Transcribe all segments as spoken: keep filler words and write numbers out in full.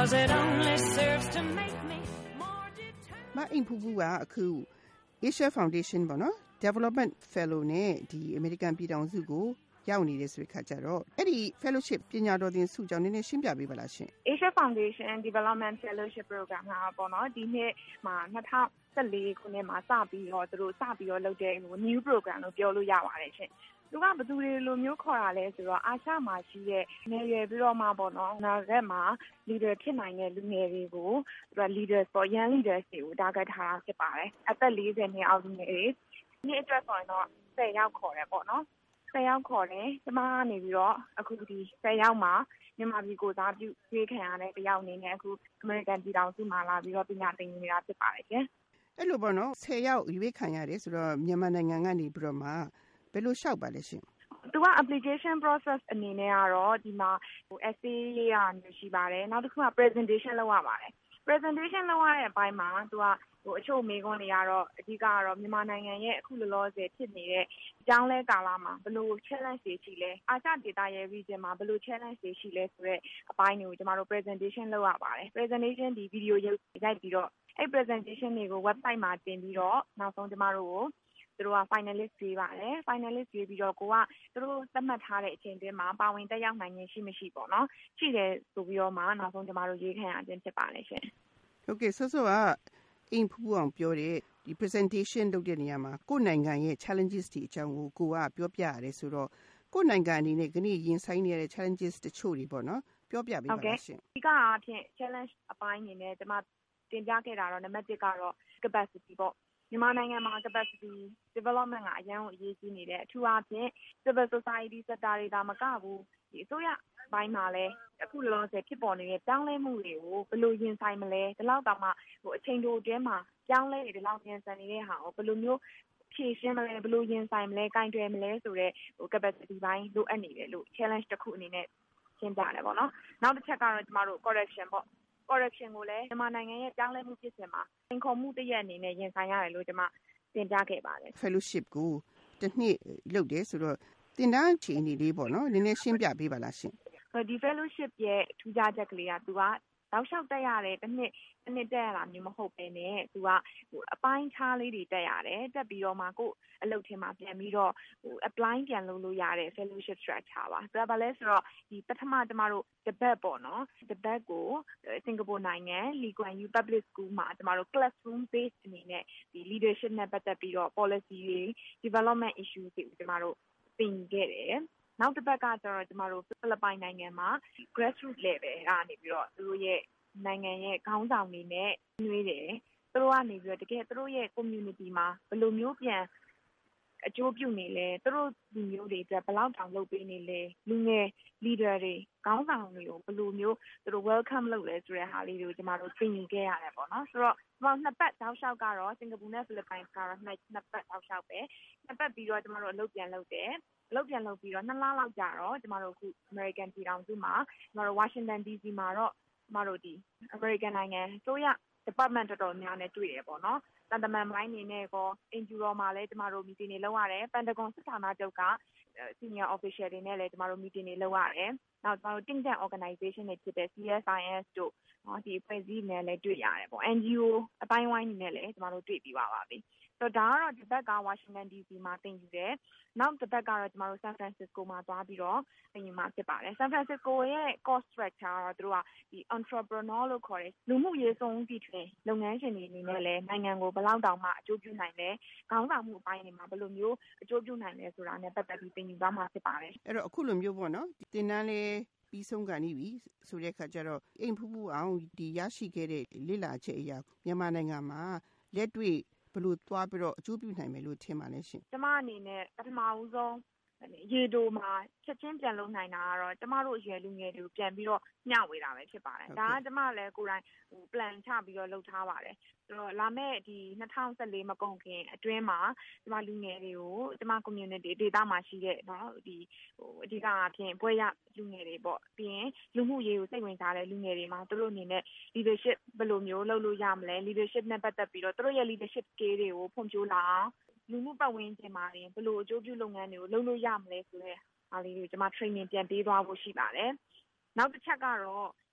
'cause it only serves to make me more determined. မအင်ဖူဖူကအခု Asia Foundation ပေါ့နော် Development Fellow နဲ့ဒီ American ပြည်ထောင်စုကိုရောက်နေတယ်ဆိုတဲ့ခါကျတော့အဲ့ဒီ Fellowship ပညာတော်သင်ဆုကြောင့်နည်းနည်းရှင်းပြပေးပါလားရှင် Asia Foundation Development Fellowship Program ကပေါ့နော်ဒီနှစ်မှာtwo thousand fourteenခုနှစ်မှာစပြီးတော့သူတို့စပြီးတော့လုပ်တဲ့ new program လို့ပြောလို့ရပါတယ်ရှင်သူကဘယ်သူတွေလိုမျိုးခေါ်တာလဲဆိုတော့အာရှမှာရှိတဲ့ငယ်ရွယ်ပြီးတော့မှပေါ့နော်နောက်ရက်မှာ leader ဖြစ်နိုင်တဲ့လူငယ်တွေကိုသူက leaders ပေါ့ young leaders တွေကို target ထားတာဖြစ်ပါတယ်အသက်fortyနှစ်အောက်လူငယ်တွေဒီအတွက်ဆိုရင်တော့tenယောက်ခေါ်တယ်ပေါ့နော်tenယောက်ခေါ်တယ်ကျမကနေပြီးတော့အခုဒီtenယောက်မှာမြန်မာပြည်ကိုစားပြုရွေးခံရတဲ့တယောက်အနေနဲ့အခု American ပြည်ထောင်စုမှာလာပြီးတော့ပညာသင်နေတာဖြစ်ပါတယ်ရှင်အဲ့လိုပေါ့နော်tenယောက်ရွေးခံရတယ်ဆိုတော့မြန်မာနိုင်ငံကနေပြီးတော့မှဘယ်လိုလျှောက်ပါလဲရှင်သူက application process အနေနဲ့ကတော့ဒီမှာဟို essay လေးရမျိုးရှိပါတယ်နောက်တစ်ခုက presentation လုပ်ရပါတယ် presentation လုပ်ရတဲ့အပိုင်းမှာသူကဟိုအချို့မေးခွန်းတွေကတော့အဓိကကတော့မြန်မာနိုင်ငံရဲ့အခုလောလောဆယ်ဖြစ်နေတဲ့အကြောင်းလဲကာလမှာဘယ်လို challenge တွေရှိလဲအာရှဒေသရဲ့ region မှာဘယ်လို challenge တွေရှိလဲဆိုတော့အပိုင်းတွေကိုကျမတို့ presentation လုပ်ရပါတယ် presentation ဒီ video ရိုက်ပြီးတော့အဲ့ presentation တွေကို website မှာတင်ပြီးတော့နောက်ဆုံးကျမတို့ကိုသူတို့က finalist တွေပါတယ် finalist တွေပြီးတော့ကိုကသူတို့သတ်မှတ်ထားတဲ့အချိန်တွင်းမှာပါဝင်တက်ရောက်နိုင်ခြင်းရှိမရှိပေါ့နော်ရှိတယ်ဆိုပြီးတော့မှနောက်ဆုံးကျမတို့ရွေးခံရခြင်းဖြစ်ပါတယ်ရှင်ဟုတ်ကဲ့ဆိုဆိုကအင်ဖူအောင်ပြောတဲ့ဒီ presentation လုပ်တဲ့နေရာမှာကိုယ်နိုင်ငံရဲ့ challenges တွေအကြောင်းကိုကိုကပြောပြရတယ်ဆိုတော့ကိုယ်နိုင်ငံအနေနဲ့ခဏရင်ဆိုင်နေရတဲ့ challenges တချို့တွေပေါ့နော်ပြောပြပေးပါလားရှင်ဒီကအဖြစ် challenge အပိုင်းအနေနဲ့ကျမတင်ပြခဲ့တာတော့နံပါတ်oneကတော့ capacity ပေါ့မြန်မာနိုင်ငံမှာ capacity development ကအရန်ကိုအရေးကြီးနေတယ်အထူးအားဖြင့် civil society sector တွေဒါမကဘူးဒီအစိုးရဘိုင်းမှာလည်းအခုလောလောဆယ်ဖြစ်ပေါ်နေတဲ့တောင်းလဲမှုတွေကိုဘယ်လိုရင်ဆိုင်မလဲဒီလောက်တောင်မှဟိုအချိန်တိုအတွင်းမှာတောင်းလဲတွေဒီလောက်ရင်ဆိုင်နေတဲ့ဟာကိုဘယ်လိုမျိုးဖြည့်ရှင်းမလဲဘယ်လိုရင်ဆိုင်မလဲကင်တွယ်မလဲဆိုတော့ဟို capacity ဘိုင်းလိုအပ်နေတယ်လို့ challenge တစ်ခုအနေနဲ့ရှင်းပြတယ်ပေါ့နော်နောက်တစ်ချက်ကတော့ကျမတို့ correction ပေါ့correction ကိုလည်းမြန်မာနိုင်ငံရဲ့ကြောင်းလဲမှုဖြစ်စဉ်မှာသင်ခေါ်မှုတရက်အနေနဲ့ရင်ဆိုင်ရတယ်လို့ကျွန်မတင်ပြခဲ့ပါတယ် fellowship ကိုတစ်နှစ်လုပ်တယ်ဆိုတော့တင်တန်းအခြေအနေလေးပေါ့နော်နည်းနည်းရှင်းပြပေးပါလားရှင်ဒီ fellowship ရဲ့ထူးခြားချက်ကလေးကသူကတောက်လျှောက်တက်ရတယ်တစ်နှစ်တစ်နှစ်တက်ရတာမျိုးမဟုတ်ပဲနဲ့သူကဟိုအပိုင်းခြားလေးတွေတက်ရတယ်တက်ပြီးတော့မှကိုအလုပ်ထင်းမှာပြန်ပြီးတော့ဟို apply ပြန်လုပ်လို့ရတဲ့ fellowship structure ပါဒါပါလဲဆိုတော့ဒီပထမကျမတို့ debate ပေါ့နော် debate ကိုစင်ကာပူနိုင်ငံ Lee Kuan Yew Public School မှာကျမတို့ classroom based အနေနဲ့ဒီ leadership နဲ့ပတ်သက်ပြီးတော့ policy တွေ development issues တွေကိုကျမတို့သင်ခဲ့တယ်နောက်တစ်ပတ်ကကျတော့ကျမတို့ဖိလစ်ပိုင်နိုင်ငံမှာ grassroots level ကနေပြီးတော့သူတို့ရဲ့နိုင်ငံရဲ့ခေါင်းဆောင်တွေနဲ့နှွေးတယ်သူတို့ကနေပြီးတော့တကယ်သူတို့ရဲ့ community မှာဘယ်လိုမျိုးပြန်အကျိုးပြုနေလဲသူတို့လူမျိုးတွေအတွက်ဘယ်လောက်တောင်လုပ်ပေးနေလဲလူငယ် leader တွေခေါင်းဆောင်တွေကိုဘယ်လိုမျိုးသူတို့ welcome လုပ်လဲဆိုတဲ့ဟာလေးတွေကိုကျမတို့သင်ယူခဲ့ရတယ်ပေါ့နော်ဆိုတော့ကျမတို့နှစ်ပတ်တောက်လျှောက်ကတော့စင်ကာပူနဲ့ဖိလစ်ပိုင်ကတော့နှစ်နှစ်ပတ်တောက်လျှောက်ပဲနှစ်ပတ်ပြီးတော့ကျမတို့အလုပ်ပြန်လုပ်တယ်အလုပ်ပြန်လုပ်ပြီးတော့နှစ်လလောက်ကြာတော့ကျမတို့အခု American ပြည်ထောင်စုမှာကျမတို့ Washington D C မှာတော့ကျမတို့ဒီ American နိုင်ငံဆိုရ department တော်တော်များနဲ့တွေ့ရပေါ့နော်တန်တမန်ပိုင်းနေနဲ့ကောအင်ဂျူရောမှာလည်းကျမတို့ meeting တွေလုပ်ရတယ် Pentagon စစ်ဌာနချုပ်က senior official တွေနဲ့လည်းကျမတို့ meeting တွေလုပ်ရတယ်နောက်ကျမတို့ think tank organization တွေဖြစ်တဲ့ C S I S တို့ဒီအဖွဲ့အစည်းနဲ့လည်းတွေ့ရတယ်ပေါ့ N G O အပိုင်းဝိုင်းတွေနဲ့လည်းကျမတို့တွေ့ပြီးပါပါပြီဆိုတော့ဒါကတော့ဒီဘက်က Washington D C မှာသင်ယူတယ်နောက်တစ်ဘက်ကတော့ကျမတို့ San Francisco မှာသွားပြီးတော့သင်ယူမှာဖြစ်ပါတယ် San Francisco ရဲ့ course structure ကတော့သူတို့ကဒီ entrepreneur လို့ခေါ်တဲ့လူမှုရေးစုံတီထွင်လုပ်ငန်းရှင်တွေအနေနဲ့လည်းနိုင်ငံကိုဘယ်လောက်တောင်မှအကျိုးပြုနိုင်လဲခေါင်းဆောင်မှုအပိုင်းတွေမှာဘယ်လိုမျိုးအကျိုးပြုနိုင်လဲဆိုတာနဲ့ပတ်သက်ပြီးသင်ယူသွားမှာဖြစ်ပါတယ်အဲ့တော့အခုလိုမျိုးပေါ့နော်တင်တန်းလေးပြီးဆုံးကနေပြီဆိုတဲ့အခါကျတော့အိမ်ဖူးဖူးအောင်ဒီရရှိခဲ့တဲ့လေ့လာချက်အရာမြန်မာနိုင်ငံမှာလက်တွေ့ဘယ်လိုသွားပြီးတော့အကျိုးပြုနိုင်မယ်လို့ထင်ပါလဲရှင်ကျမအနေနဲ့ပထမဦးဆုံးရေတိုမှာချက်ချင်းပြန်လုပ်နိုင်တာကတော့ကျမတို့အရွယ်လူငယ်တွေကိုပြန်ပြီးတော့မျှဝေတာပဲဖြစ်ပါတယ်ဒါကကျမလည်းကိုယ်တိုင်ဟို plan ချပြီးတော့လုပ်ထားပါတယ်ဆိုတော့လာမယ့်ဒီtwenty fourteenမကုန်ခင်အတွင်းမှာကျမလူငယ်တွေကိုကျမ community ဒေသမှာရှိတဲ့เนาะဒီဟိုအဓိကအဖြစ်ဘွဲရလူငယ်တွေပေါ့ပြီးရင်လူမှုရေးကိုစိတ်ဝင်စားတဲ့လူငယ်တွေမှာသူတို့အနေနဲ့ leadership ဘယ်လိုမျိုးလုပ်လို့ရမလဲ leadership နဲ့ပတ်သက်ပြီးတော့သူတို့ရဲ့ leadership skill တွေကိုဖွံ့ဖြိုးလာအောင်လူမှုပတ်ဝန်းကျင်မှာရင်ဘယ်လိုအကျိုးပြုလုပ်ငန်းတွေကိုလုပ်လို့ရမလဲဆိုတဲ့အားလေးကိုကျွန်မ training ပြန်ပေးသွားဖို့ရှိပါတယ်နောက်တစ်ချက်ကတော့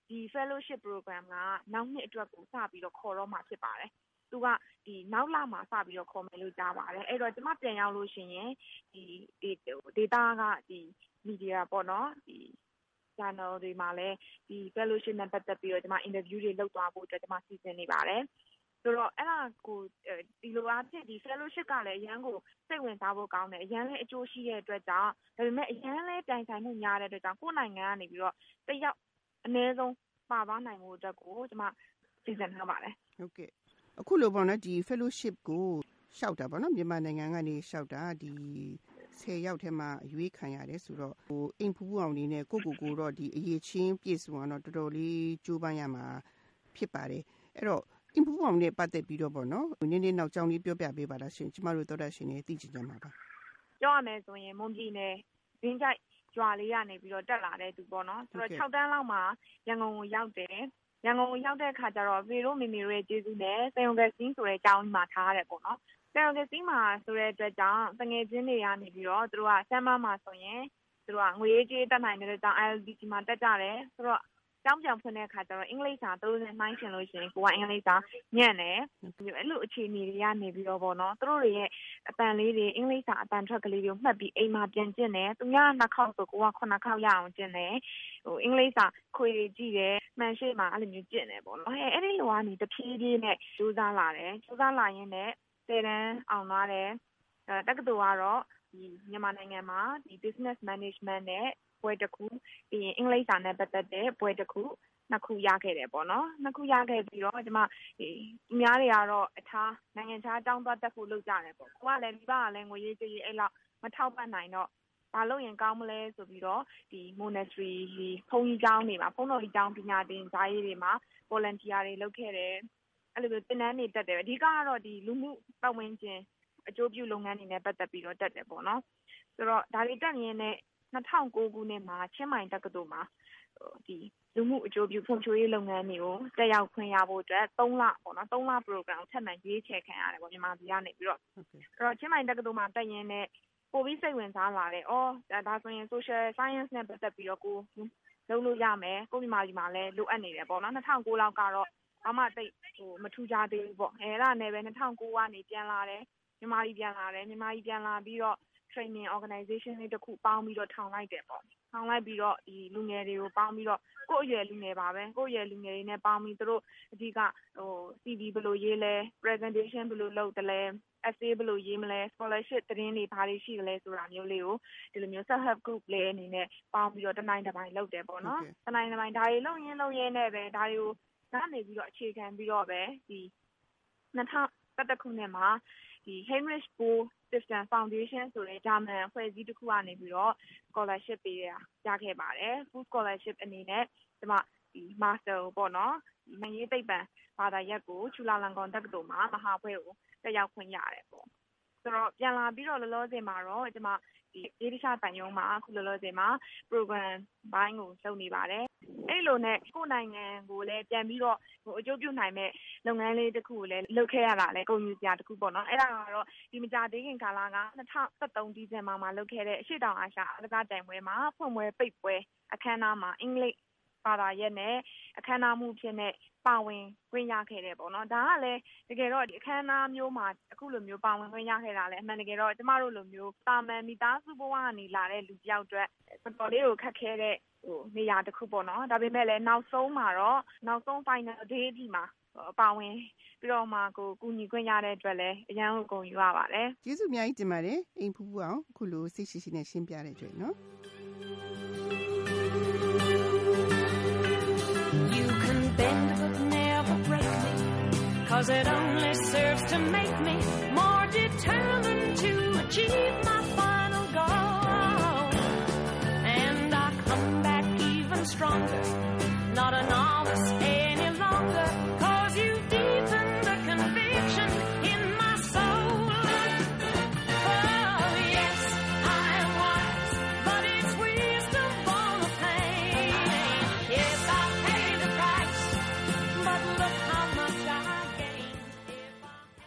ဒီ fellowship program ကနောက်နှစ်အတွက်ကိုစပြီးတော့ခေါ်တော့မှာဖြစ်ပါတယ်သူကဒီနောက်လာမှာစပြီးတော့ခေါ်မယ်လို့ကြားပါတယ်အဲ့တော့ကျွန်မပြန်ရောက်လို့ရှိရင်ဒီဒီ data ကဒီ media ပေါ့နော်ဒီ channel တွေမှာလည်းဒီ fellowship နဲ့ပတ်သက်ပြီးတော့ကျွန်မ interview တွေလုပ်သွားဖို့အတွက်ကျွန်မစီစဉ်နေပါတယ်ဆိုတော့အဲ့ဒါကိုဒီလိုအားဖြင့်ဒီ fellowship ကလည်းအရန်ကိုစိတ်ဝင်စားဖို့ကောင်းတယ်အရန်လည်းအကျိုးရှိတဲ့အတွက်ကြောင့်ဒါပေမဲ့အရန်လည်းတိုင်ဆိုင်မှုများတဲ့အတွက်ကြောင့်ကိုယ်နိုင်ငံကနေပြီးတော့တယောက်အနည်းဆုံးပါသွားနိုင်မှုအတွက်ကိုကျွန်မစီစဉ်ထားပါတယ်ဟုတ်ကဲ့အခုလိုပေါ့နော်ဒီ fellowship ကိုရှောက်တာပေါ့နော်မြန်မာနိုင်ငံကနေရှောက်တာဒီဆယ်ယောက်ထဲမှာအရွေးခံရတယ်ဆိုတော့ဟိုအိမ်ဖူးဖူးအောင်နေနဲ့ကိုကိုကိုတော့ဒီအရေးချင်းပြည့်စုံအောင်တော့တော်တော်လေးကြိုးပမ်းရမှာဖြစ်ပါတယ်အဲ့တော့အိမ်ဖူးဖူးအောင်နဲ့ပတ်သက်ပြီးတော့ပေါ့နော်နည်းနည်းနောက်ကြောင်းလေးပြောပြပေးပါလားရှင်ကျမတို့တော်တော်ရှင်နေသိချင်ကြမှာပါပြောရမယ်ဆိုရင်မွန်ပြည်နယ်ရင်းကြိုက်ကြွာလေးရနေပြီးတော့တက်လာတဲ့သူပေါ့နော်ဆိုတော့၆တန်းလောက်မှာရန်ကုန်ကိုရောက်တယ်ရန်ကုန်ကိုရောက်တဲ့အခါကျတော့ဖေတို့မိမိတို့ရဲ့ကျေးဇူးနဲ့ဆယ်ယုံကစင်းဆိုတဲ့အကြောင်းမှာထားရတယ်ပေါ့နော်ဆယ်ယုံကစင်းမှာဆိုတဲ့အတွက်ကြောင့်တငယ်ချင်းတွေကနေပြီးတော့သူတို့ကဆမ်းမမှာဆိုရင်သူတို့ကငွေကြေးတက်နိုင်တဲ့ကြောင့် I L D C မှာတက်ကြတယ်ဆိုတော့ကျောင်းပြန်ဖွင့်တဲ့အခါကျတော့အင်္ဂလိပ်စာသူတို့နဲ့နှိုင်းယှဉ်လို့ရှိရင်ကိုကအင်္ဂလိပ်စာညံ့တယ်အဲ့လိုအခြေအနေတွေကနေပြီးတော့ပေါ့နော်သူတို့တွေရဲ့အတန်လေးတွေအင်္ဂလိပ်စာအတန်ထွက်ကလေးတွေကိုမှတ်ပြီးအိမ်မှာပြန်ကျင့်တယ်သူများနှစ်ခေါက်ဆိုကိုကခုနှစ်ခေါက်ရအောင်ကျင့်တယ်ဟိုအင်္ဂလိပ်စာခွေကြည့်တယ်မှန်ရှိမှအဲ့လိုမျိုးကျင့်တယ်ပေါ့နော်အဲ့ဒီလိုကနေတဖြည်းဖြည်းနဲ့စူးစမ်းလာတယ်စူးစမ်းလာရင်းနဲ့ဆယ်တန်းအောင်သွားတယ်အဲတက္ကသိုလ်ကတော့ဒီမြန်မာနိုင်ငံမှာဒီ business management နဲ့ဘွဲတစ်ခုပြီးရင်အင်္ဂလိပ်စာနဲ့ပတ်သက်တဲ့ဘွဲတစ်ခုနှစ်ခုရခဲ့တယ်ပေါ့နော်နှစ်ခုရခဲ့ပြီးတော့ကျွန်မဒီအများတွေကတော့အထားနိုင်ငံခြားတောင်းသွားတက်ဖို့လုပ်ကြတယ်ပေါ့ကိုကလည်းမိဘကလည်းငွေရေးကြေးရေးအဲ့လောက်မထောက်ပံ့နိုင်တော့ဘာလို့ရင်ကောင်းမလဲဆိုပြီးတော့ဒီ monastery ဒီဘုန်းကြီးကျောင်းတွေမှာဘုန်းတော်ကြီးကျောင်းပညာသင်ကြားရေးတွေမှာ volunteer တွေလုပ်ခဲ့တယ်အဲ့လိုမျိုးသင်တန်းတွေတက်တယ်အဓိကကတော့ဒီလူမှုပတ်ဝန်းကျင်အကျိုးပြုလုပ်ငန်းတွေနဲ့ပတ်သက်ပြီးတော့တက်တယ်ပေါ့နော်ဆိုတော့ဒါတွေတက်ရင်းနဲ့၂၀၀၉ခုနှစ်မှာချင်းမိုင်တက္ကသိုလ်မှာဒီလူမှုအကျိုးပြုဖွံ့ဖြိုးရေးလုပ်ငန်းတွေကိုတက်ရောက်ခွင့်ရဖို့အတွက်၃လပေါ့နော်၃လ program ကိုထပ်မံရွေးချယ်ခံရတယ်ပေါ့မြန်မာပြည်ကနေပြီးတော့အဲ့တော့ချင်းမိုင်တက္ကသိုလ်မှာတက်ရင်းနဲ့ပိုပြီးစိတ်ဝင်စားလာတယ်။အော်ဒါဆိုရင် social science နဲ့ပတ်သက်ပြီးတော့ကိုလုပ်လို့ရမယ်။ကိုမြန်မာပြည်မှာလည်းလိုအပ်နေတယ်ပေါ့နော်၂၀၀၉လောက်ကတော့ဘာမှတိတ်ဟိုမထူးခြားသေးဘူးပေါ့အဲအဲ့ဒါနဲ့ပဲ၂၀၀၉ကနေပြန်လာတယ်မြန်မာပြည်ပြန်လာတယ်မြန်မာပြည်ပြန်လာပြီးတော့ training organization လေးတစ်ခုပေါင်းပြီးတော့ထောင်လိုက်တယ်ပေါ့ထောင်လိုက်ပြီးတော့ဒီလူငယ်တွေကိုပေါင်းပြီးတော့ကိုယ့်အရွယ်လူငယ်ပါပဲကိုယ့်အရွယ်လူငယ်တွေနဲ့ပေါင်းပြီးသူတို့အဓိကဟို C V ဘယ်လိုရေးလဲ presentation ဘယ်လိုလုပ်တယ်လဲ essay ဘယ်လိုရေးမလဲ scholarship သတင်းတွေဘာတွေရှိတယ်လဲဆိုတာမျိုးလေးကိုဒီလိုမျိုး self help group လေးအနေနဲ့ပေါင်းပြီးတော့တနိုင်တစ်ပိုင်းလုပ်တယ်ပေါ့နော်တနိုင်တစ်ပိုင်းဒါတွေလုပ်ရင်းလုပ်ရင်းနဲ့ပဲဒါတွေကိုကနေပြီးတော့အခြေခံပြီးတော့ပဲဒီ၂၀၁၁ခုနှစ်မှာဒီ Heinrich Böll System Foundation ဆိုတဲ့ဂျာမန်အဖွဲ့အစည်းတစ်ခုကနေပြီးတော့ scholarship ပေးရရခဲ့ပါတယ် full scholarship အနေနဲ့ဒီမှာဒီ master ပေါ့နော်ဒီနိုင်ငံရေးသိပ္ပံဘာသာရပ်ကိုချူလာလန်ကွန်တက္ကသိုလ်မှာမဟာဘွဲ့ကိုတက်ရောက်ခွင့်ရတယ်ပေါ့ဆိုတော့ပြန်လာပြီးတော့လောလောဆယ်မှာတော့ဒီမှာဒီဒေသတန်ယုံမှာအခုလောလောဆယ်မှာ program ဘိုင်းကိုလုပ်နေပါတယ်အဲ့လိုနဲ့ကိုယ်နိုင်ငံကိုလည်းပြန်ပြီးတော့ဟိုအကျိုးပြုနိုင်မဲ့လုပ်ငန်းလေးတစ်ခုကိုလည်းလုပ်ခဲ့ရတာလည်းကုန်ယူစရာတစ်ခုပေါ့နော်အဲ့ဒါကတော့ဒီမကြသေးခင်ကာလက၂၀၁၃ဒီဇင်ဘာမှာလုပ်ခဲ့တဲ့အရှိတောင်အာရှအားကစားတိုင်ပွဲမှာဖွင့်ပွဲပိတ်ပွဲအခမ်းအနားမှာအင်္ဂလိပ်ဘာသာရပ်နဲ့အခမ်းအနားမှုဖြစ်နေပါဝင်ခွင့်ရခဲ့တယ်ပေါ့နော်ဒါကလည်းတကယ်တော့ဒီအခမ်းအနားမျိုးမှာအခုလိုမျိုးပါဝင်ခွင့်ရခဲ့တာလည်းအမှန်တကယ်တော့ကျမတို့လိုမျိုးတာမန်မိသားစုဘဝကနေလာတဲ့လူတစ်ယောက်အတွက်တော်တော်လေးကိုခက်ခဲတဲ့ဟိုနေရာတစ်ခုပေါ့နော်ဒါပေမဲ့လည်းနောက်ဆုံးမှာတော့နောက်ဆုံး final day အထိမှာပါဝင်ပြီးတော့မှကိုကူညီခွင့်ရတဲ့အတွက်လည်းအရန်ကိုဂုဏ်ယူရပါတယ်ကျေးဇူးအများကြီးတင်ပါတယ်အိမ်ဖူးဖူးအောင်အခုလိုစိတ်ရှိရှိနဲ့ရှင်းပြတဲ့အတွက်နော် You can bend but never break me, 'cause it only serves to make me more determined to achieve my final goal. And I come back even stronger